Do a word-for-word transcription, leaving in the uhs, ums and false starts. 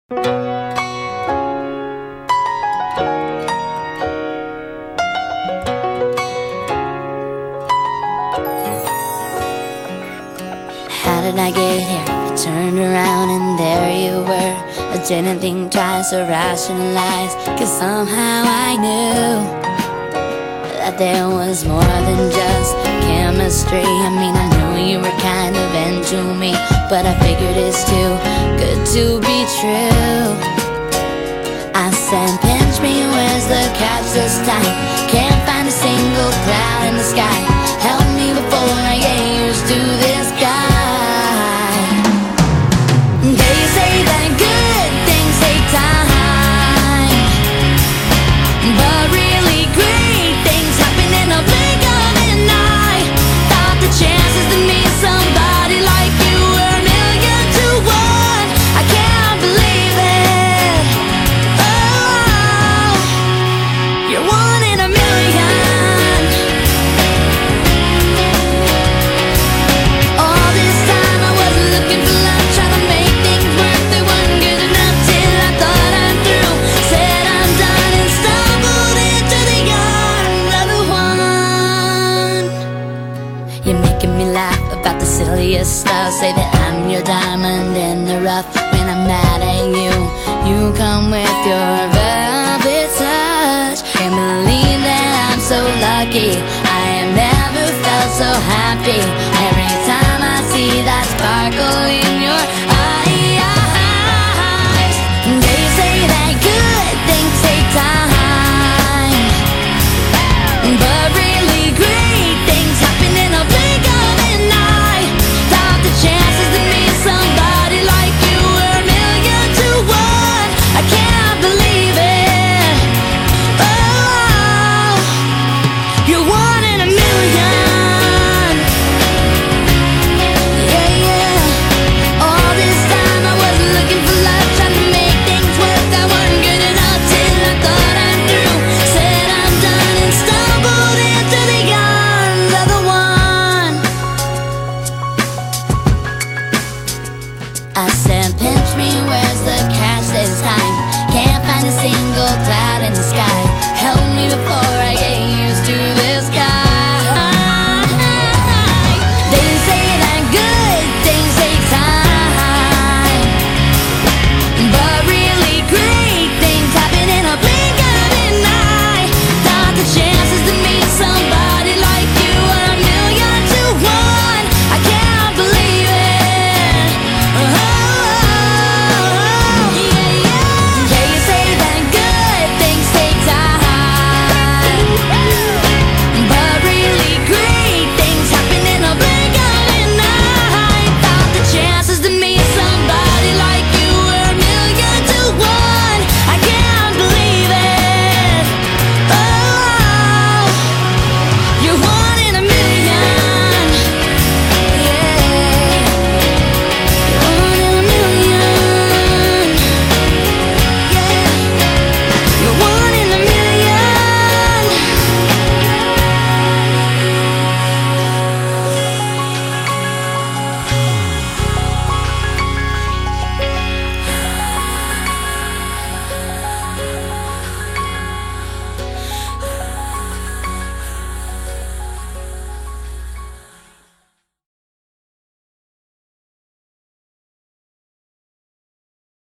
How did I get here? I turned around and there you were. I didn't think twice or rationalize, cause somehow I knew that there was more than just chemistry. I mean, I knew you were kind of into me, but I figured it's too good to be true. I said, pinch me, where's the catch this time? Can't find a single cloud in the sky. Help me before I get used to this guy. They say that good things take time, but really great things happen in a blink of an eye. Thought the chances to meet somebody like you were a million to one. I can't believe it. Oh, you're one in a million. All this time I wasn't looking for love, trying to make things work. They weren't good enough till I thought I'm through. Said I'm done and stumbled into the arms of the one. You're making me laugh about the silliest stuff. Say that I'm your diamond in the rough. When I'm mad at you, you come with your velvet touch. Can't believe that I'm so lucky. I have never felt so happy. Every time I see that sparkle